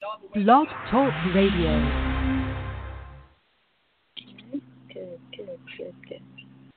Blog Talk Radio. Good.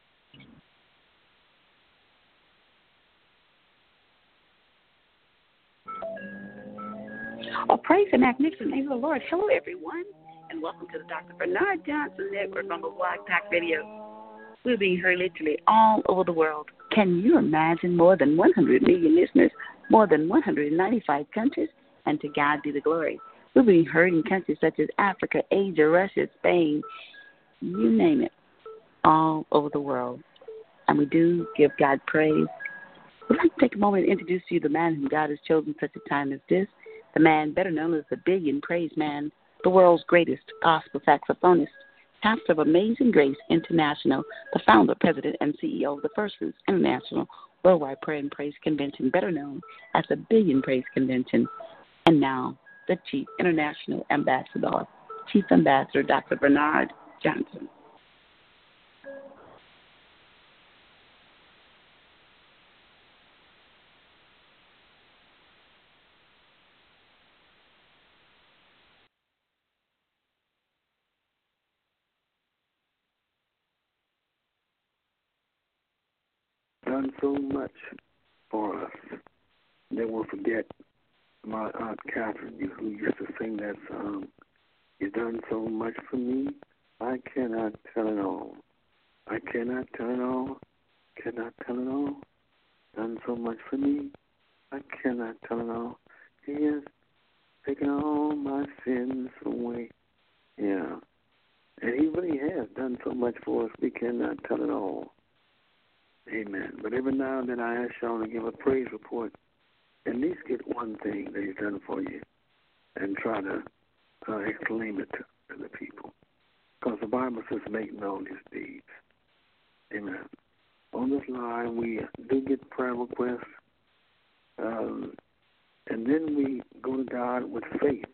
Oh, praise the magnificent name of the Lord. Hello, everyone, and welcome to the Dr. Bernard Johnson Network on the Blog Talk Radio. We're being heard literally all over the world. Can you imagine more than 100 million listeners, more than 195 countries? And to God be the glory. We're being heard in countries such as Africa, Asia, Russia, Spain, you name it, all over the world. And we do give God praise. We'd like to take a moment and introduce to you the man whom God has chosen such a time as this, the man better known as the Billion Praise Man, the world's greatest gospel saxophonist, pastor of Amazing Grace International, the founder, president, and CEO of the First Fruits International Worldwide Prayer and Praise Convention, better known as the Billion Praise Convention, and now the Chief International Ambassador, Chief Ambassador Dr. Bernard Johnson. Done so much for us. They won't forget my Aunt Catherine, who used to sing that song. You've done so much for me, I cannot tell it all. I cannot tell it all, cannot tell it all. Done so much for me, I cannot tell it all. He has taken all my sins away. Yeah. And he really has done so much for us, we cannot tell it all. Amen. But every now and then I ask y'all to give a praise report. At least get one thing that he's done for you and try to exclaim it to the people. Because the Bible says make known his deeds. Amen. On this line, we do get prayer requests. And then we go to God with faith.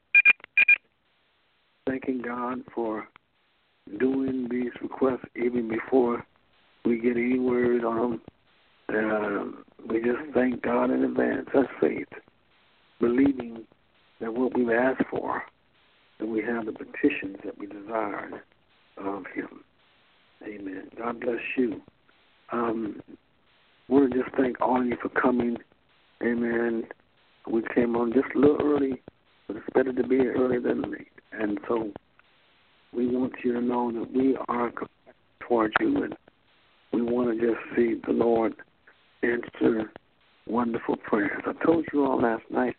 Thanking God for doing these requests even before we get any word on them. We just thank God in advance. That's faith. Believing that what we've asked for, that we have the petitions that we desired of him. Amen. God bless you. I want to just thank all of you for coming. Amen. We came on just a little early, but it's better to be early than late. And so we want you to know that we are towards you, and we want to just see the Lord answer wonderful prayers. I told you all last night,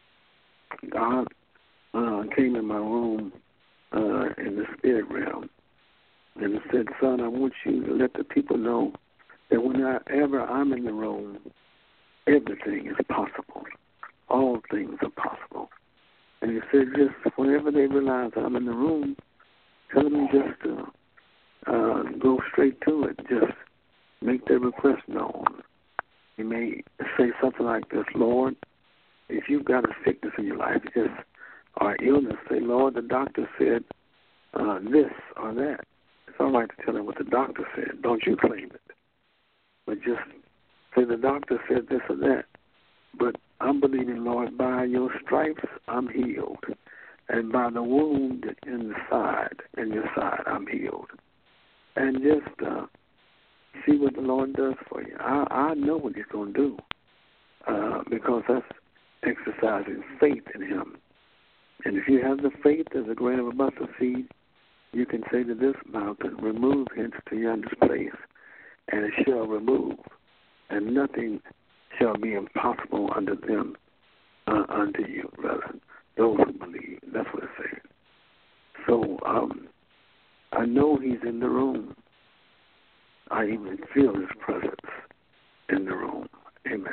God came in my room in the spirit realm and said, son, I want you to let the people know that whenever I'm in the room, everything is possible. All things are possible. And he said, just whenever they realize I'm in the room, tell them just to go straight to it. Just make their request known. You may say something like this, Lord, if you've got a sickness in your life, just or illness, say, Lord, the doctor said this or that. It's all right to tell them what the doctor said. Don't you claim it. But just say the doctor said this or that. But I'm believing, Lord, by your stripes I'm healed. And by the wound in your side, I'm healed. And just see what the Lord does for you. I know what he's going to do because that's exercising faith in him. And if you have the faith as a grain of a mustard seed, you can say to this mountain, remove hence to yonder place, and it shall remove. And nothing shall be impossible unto them, unto you, rather, those who believe. That's what it says. So I know he's in the room. I even feel his presence in the room. Amen.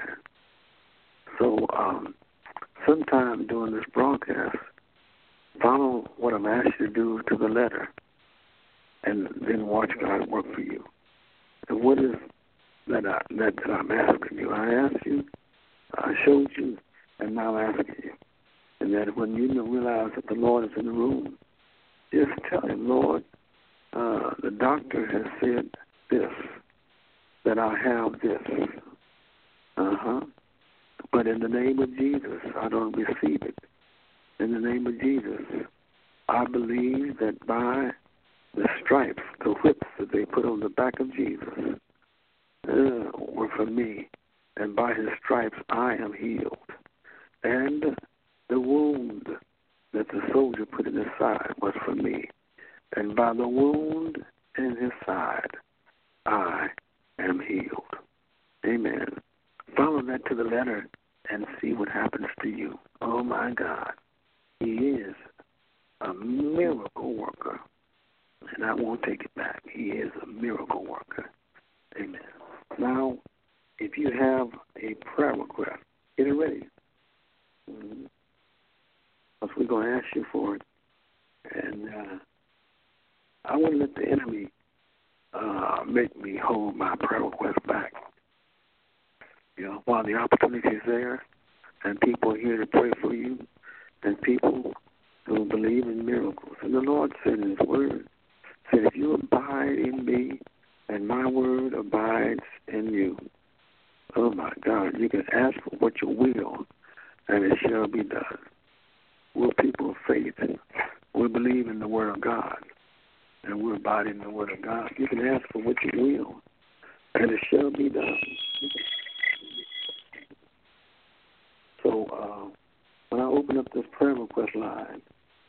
So sometime during this broadcast, follow what I'm asking you to do to the letter, and then watch God work for you. And what is that I'm asking you? I asked you, I showed you, and now I'm asking you. And that when you realize that the Lord is in the room, just tell him, Lord, the doctor has said this, that I have this. But in the name of Jesus, I don't receive it. in the name of Jesus. I believe that by the stripes, the whips that they put on the back of Jesus were for me, and by his stripes I am healed. And the wound that the soldier put in his side was for me, and by the wound in his side I am healed. Amen. Follow that to the letter and see what happens to you. Oh, my God. He is a miracle worker, and I won't take it back. He is a miracle worker. Amen. Now, if you have a prayer request, get it ready. Because we're going to ask you for it. And I wouldn't let the enemy make me hold my prayer request back. While the opportunity is there, and people are here to pray for you, and people who believe in miracles. And the Lord said in his word, said, if you abide in me, and my word abides in you, oh my God, you can ask for what you will, and it shall be done. We're people of faith. We believe in the word of God, and we abide in the word of God. You can ask for what you will, and it shall be done. So when I open up this prayer request line,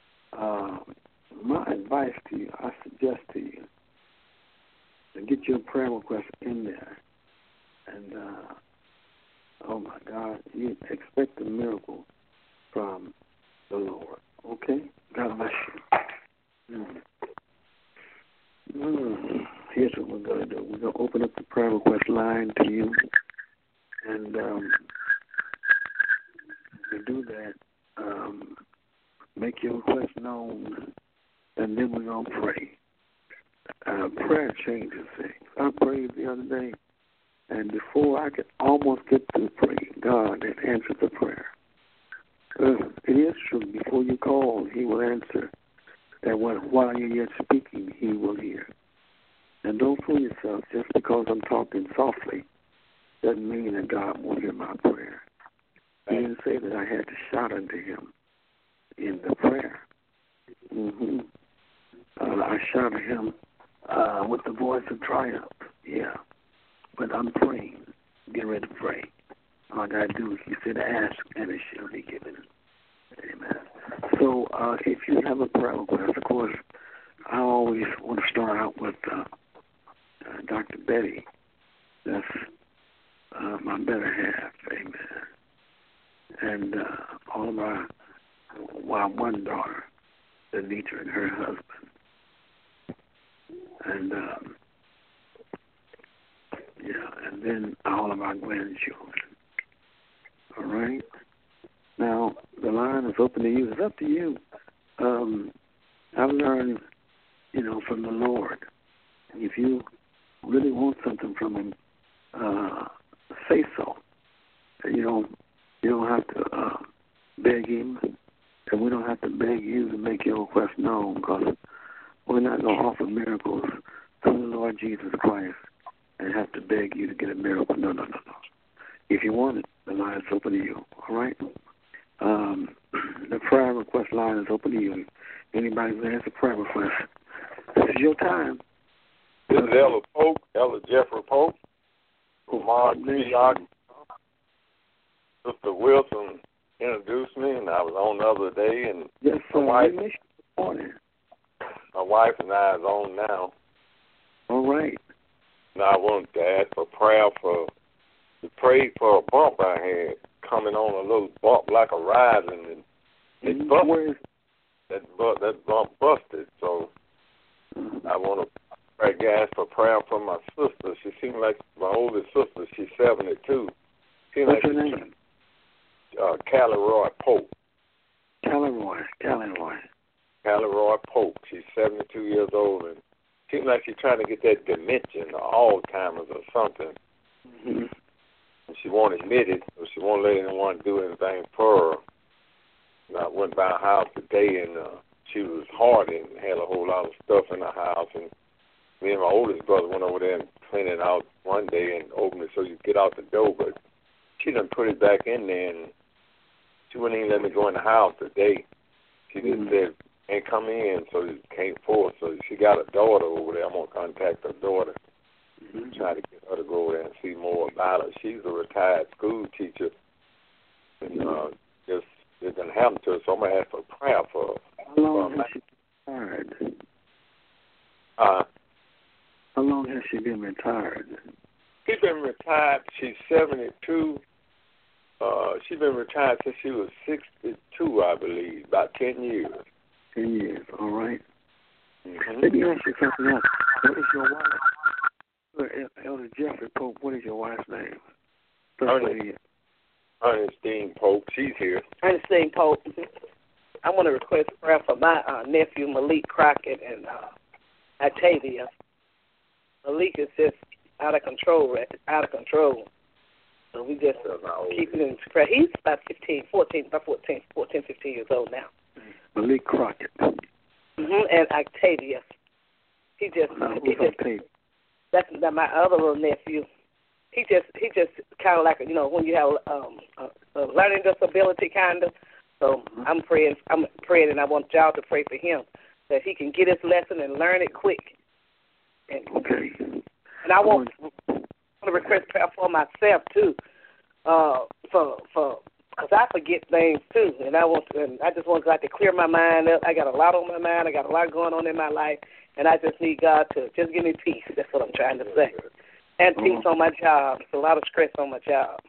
my advice to you, I suggest to you, to get your prayer request in there. And, oh, my God, you expect a miracle from the Lord. Okay? God bless you. Here's what we're going to do. We're going to open up the prayer request line to you. And to do that, make your request known, and then we're going to pray. Prayer changes things. I prayed the other day, and before I could almost get through praying, God had answered the prayer. It is true. Before you call, he will answer. And while you're yet speaking, he will hear. And don't fool yourself. Just because I'm talking softly doesn't mean that God won't hear my prayer. He didn't say that I had to shout unto him in the prayer. I shout at him with the voice of triumph. Yeah. But I'm praying. Get ready to pray. All I got to do is, he said, ask, and it shall be given. Amen. So if you have a prayer request, of course, I always want to start out with Dr. Betty. That's my better half. Amen. And all of my one daughter, Denitra, and her husband. And, and then all of our grandchildren. All right? Now, the line is open to you. It's up to you. I've learned, from the Lord, if you really want something from him, say so. You don't have to beg him, and we don't have to beg you to make your request known, because we're not going to offer miracles through the Lord Jesus Christ and have to beg you to get a miracle. No. If you want it, the line is open to you. All right? The prayer request line is open to you. Anybody who has a prayer request, this is your time. This is Elder Jeffrey Pope. Mark Sister Wilson introduced me, and I was on the other day, and yes, sir. My wife and I is on now. All right. Now I wanted to ask for prayer to pray for a bump I had coming on, a little bump like a rising, and it busted. That bump busted, so I want to ask for prayer for my sister. She seems like my oldest sister. She's 72. What's her name? Callie Roy Pope. Callie Roy Pope. She's 72 years old, and seems like she's trying to get that dementia or Alzheimer's or something. Mm-hmm. And she won't admit it, so she won't let anyone do anything for her. And I went by her house today, and she was hardy and had a whole lot of stuff in her house. And me and my oldest brother went over there and cleaned it out one day and opened it so you get out the door, but she done put it back in there, and she wouldn't even let me go in the house today. She just said can't come in, so she can't force. So she got a daughter over there. I'm gonna contact her daughter, try to get her to go over there and see more about her. She's a retired school teacher, and just it didn't happen to her. So I'm gonna ask for prayer for her. How long has she been retired? How long has she been retired? She's been retired. She's 72. She's been retired since she was 62, I believe, about 10 years. 10 years, all right. Mm-hmm. Let me ask you something else. What is your wife? Elder Jeffrey Pope, what is your wife's name? Ernestine Pope, she's here. Ernestine Pope. I want to request prayer for my nephew, Malik Crockett, and Octavia. Malik is just out of control. So we just keep it in prayer. He's about 15 years old now. Malik Crockett. And Octavia. That's my other little nephew. He just kind of like, when you have a learning disability kind of. So I'm praying, and I want y'all to pray for him that he can get his lesson and learn it quick. Okay. And I want to request prayer for myself too, because I forget things too, and I just want God to clear my mind up. I got a lot on my mind. I got a lot going on in my life, and I just need God to just give me peace. That's what I'm trying to say, and peace on my job. It's a lot of stress on my job.